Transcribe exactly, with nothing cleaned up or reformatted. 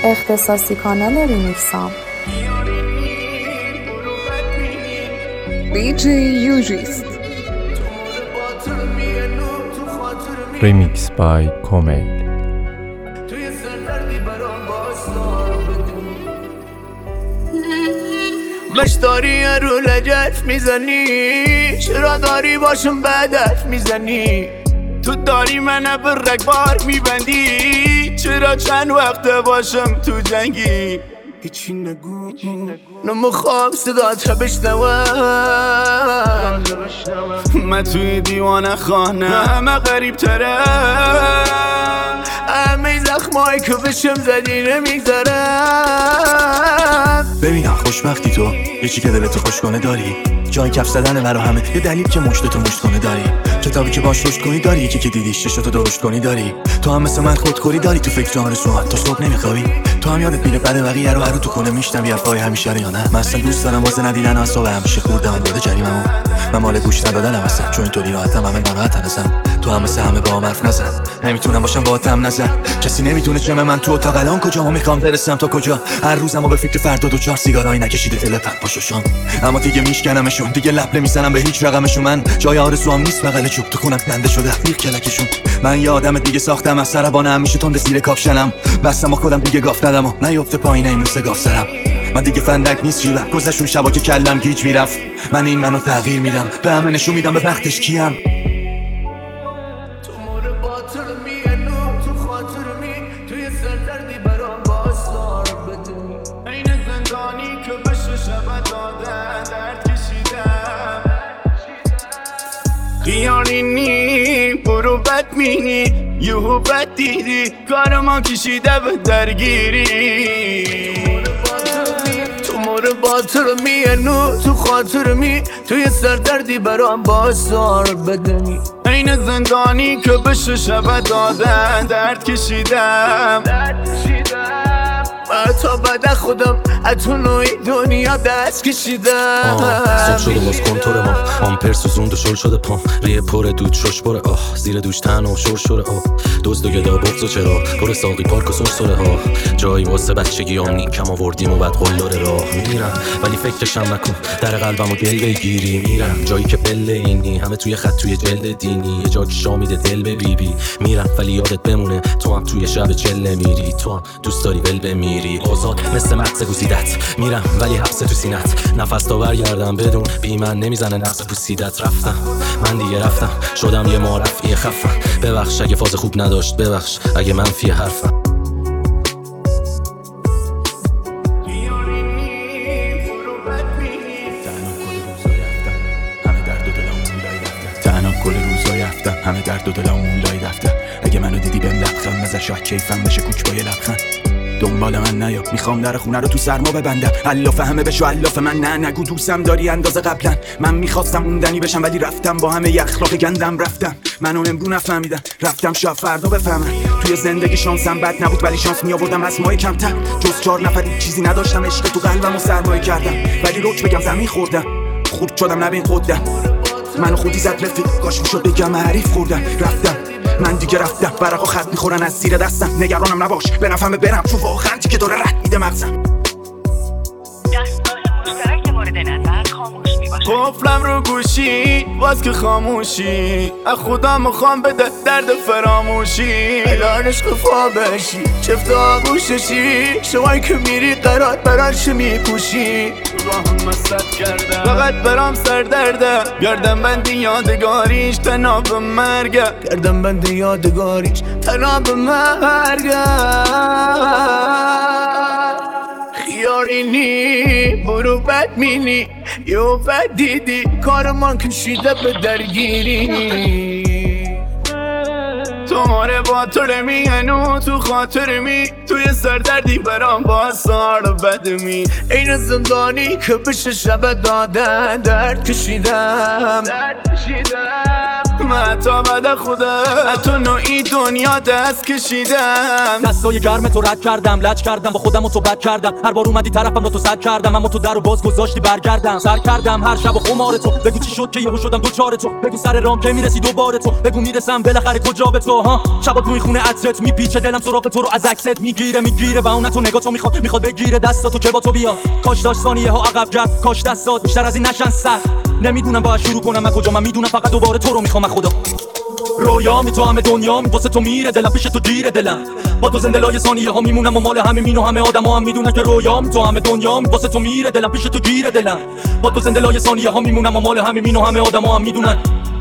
اختصاصی کانال ریمیکسام دی جی یوجیست. ریمیکس بای کومیل. مش داری رو لجت میزنی، چرا داری باشم بدت میزنی؟ تو داری منو به رگبار میبندی، چرا چند وقت باشم تو جنگی؟ هیچی نگو نمیخوام صدات بشنوم، من توی دیوانه خانه همه غریب ترم، همه زخمایی که بشم زدی نمیگذارم. ببینم خوشبختی تو یه چی که دلتو خوش کنه داری، جای کف زدن برا همه یه دلیل که مشتتو مشت کنه داری، کتابی که باش رشد کنی داری، یکی که دیدیش چشتو درشت کنی داری، تو هم مثل من خودخوری داری، تو فکر آرزوات تا صبح نمیخوابی، تو هم یادت میره بعد بقیه رو هر تو خونه میشنوی حرفای همیشه رو یا نه؟ من اصلا دوست دارم واسه ندیدن اعصاب همیشه خوردم بوده جریممو، من مال گوش ندادنم اصلا، چون اینطوری راحتم همه ناراحتن ازم، تو هم مثل همه با هم حرف نزن، نمیتونم باشم باهاتم نزن، کسی نمیتونه چمه من تو اتاق الان کجا میخوام برسم تا کجا، هر روزمو به فکر فردا دو چهار سیگارای نکشیده دل پن پاشوشام، اما دیگه میشکنمشون، دیگه لب نمیزنم به هیچ رقمشون، من جای آرزوام نیست بغل چوب تو خونم بنده شده میخ کلکشون، من یه آدم دیگه ساختم از سربانه همیشه تند زیر کاپشنم، بستم و خودم دیگه گاف ندم و نیفته پایین این موسه گاف سرم، من دیگه فندک نیست جیبم گذشون شبا که کلم گیج میرفت، من این منو تغییر میدم به همه نشون میدم به وقتش کیم. خیالینی برو بد مینی یهو بد دیدی کار ما کشیده به درگیری، تو مور باطر میانو تو خاطر می توی سردردی برام بازار بدنی، این زندانی که بشه شب دادن درد کشیدم، من تا بعد خودم اتو نوعی دنیا دست کشیدم. صبح شده باز کنتور ما آمپر سوزوند و شل شده پام، ریه پر دود شش بره آه زیر دوش تن و شور شوره آه دزد و گدا بغض و چرا پر ساقی پارک و سرسره ها، جایی واسه بچگی هم نیم کم آوردیم و بعد قلار راه میرم، ولی فکرشم نکن در قلبم و دل بگیری، میرم جایی که بله اینی همه توی خط توی جلد دینی، یه جا که شامیده دل به بی بی، میرم ولی یادت بمونه تو هم توی شب چله میری، تو هم دوست داری ول بمیری، آزاد مثل مغز گوزیدت، میرم ولی حبس تو سینت، نفس تا برگردم بدون بی من نمیزنه نفس پوسیدت، رفتم من دیگه رفتم شدم یه معرفی خفم، ببخش اگه فاز خوب نداشت، ببخش اگه منفی حرفم. تنها کل روزای هفتم همه درد و دلمون لای دفتر، اگه منو دیدی بهم لبخند بزن شاید کیفم بشه کوچ با یه لبخند، دنبال من نیا میخوام در خونه رو تو سرما ببندم، الاف همه بشو الاف من نه نگو دوستم داری اندازه قبلا، من میخواستم موندنی بشم ولی رفتم با همه اخلاق گندم، رفتم منو امرو نفهمیدم، رفتم شاید فردا بفهمم، توی زندگی شانسم بد نبود ولی شانس میآوردم از مای کمتر، جز چهار نفری چیزی نداشتم، عشق تو قلبمو سرمایه کردم ولی روک بگم زمین خوردم، خورد شدم نبین خودم، منو خودی زد رفیق کاش میشد بگم حریف خوردم، رفتم من دیگه رفتم برقا خط میخورن از زیر دستم، نگرانم نباش برم ببرم چون واقعا که داره رد میده مغزم. دستگاه مشترک مورد نظر خاموش میباشد. قفلم رو گوشی باز که خاموشی، از خدا میخوام بده درد فراموشی، الان عشق بشی چفت آغوششی، شمایی که میری قرار براش میپوشی، راهم مستد کردم فقط برام سر درده، گردم بندی یادگاریش تناب مرگه، گردم بندی یادگاریش تناب مرگه، خیارینی برو بد مینی یو بد دیدی کار من کشیده به درگیری، تو ماره با تو رمیانو تو خاطر می توی سردردی برام بازار بدمی، این زندانی که بشه شب دادن درد کشیدم، درد کشیدم، من تا بعد خودم تو نوعی دنیا دست کشیدم. دستای گرم تو رد کردم، لج کردم با خودم و تو بد کردم. هر بار اومدی طرفم با تو صد کردم، اما تو در و باز گذاشتی برگردم. سر کردم هر شب و خمار تو، بگو چی شد که یهو شدم دوچار تو. بگو سر رام که میرسی دوباره تو، بگو میرسم بالاخره کجا به تو. ها شبا تو خونه عطرت میپیچه، دلم سراغ تو رو از عکست میگیره میگیره و اون تو نگاه تو میخواد میخواد بگیره دستاتو که با تو بیا. کاش داشت ثانیه ها عقب کرد، کاش دستات بیشتر از این نشن سر. نمیدونم باید شروع کنم من کجا، من میدونم فقط دوباره تو رو میخوام خدا. رویامی تو همه دنیا می واسه تو میره دلم، پیش تو گیره دلم. با تو زنده لای ثانیه ها میمونم و مال همه مین و همه آدما هم میدونن که رویامی تو همه دنیا می واسه تو میره دلم، پیش تو گیره دلم. با تو زنده لای ثانیه ها میمونم و مال همه مین و همه آدما هم میدونن.